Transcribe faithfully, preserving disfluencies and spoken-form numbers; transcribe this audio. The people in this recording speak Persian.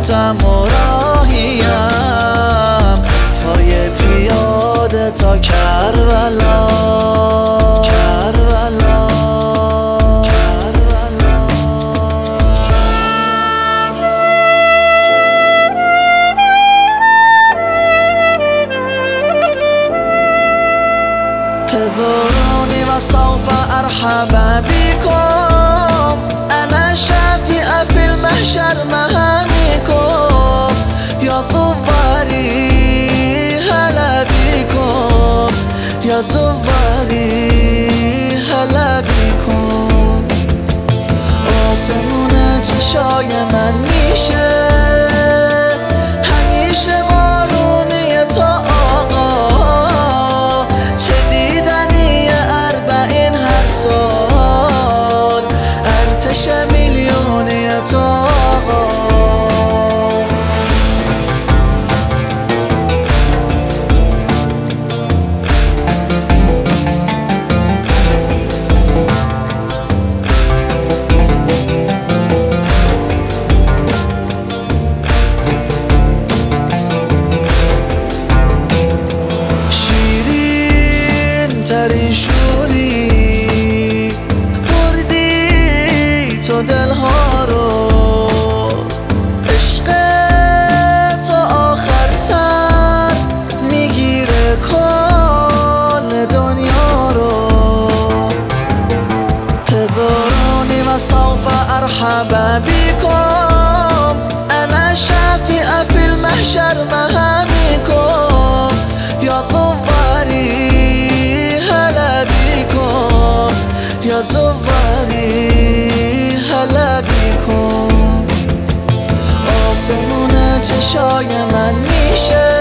رفتم و راهیم پای پیاده تا کربلا کربلا کربلا. تذروني وسوف أرحب بكم أنا شافئ في المحشر مهامكم يا ثواري هلا بكم يا زواري هلا بكم. آسمون چشای من میشه همیشه بارونی تا آقا چه دیدنی اربعین هر سال ارتش میلیونی تا آقا. ترین شوری بردی تو دلها رو عشق تا آخر سر میگیره کل دنیا رو. تذروني وسوف أرحب بكم أنا شافئ في المحشر مهامكم يا ثواري يا زواري هلا بكم. آسمون چشای من میشه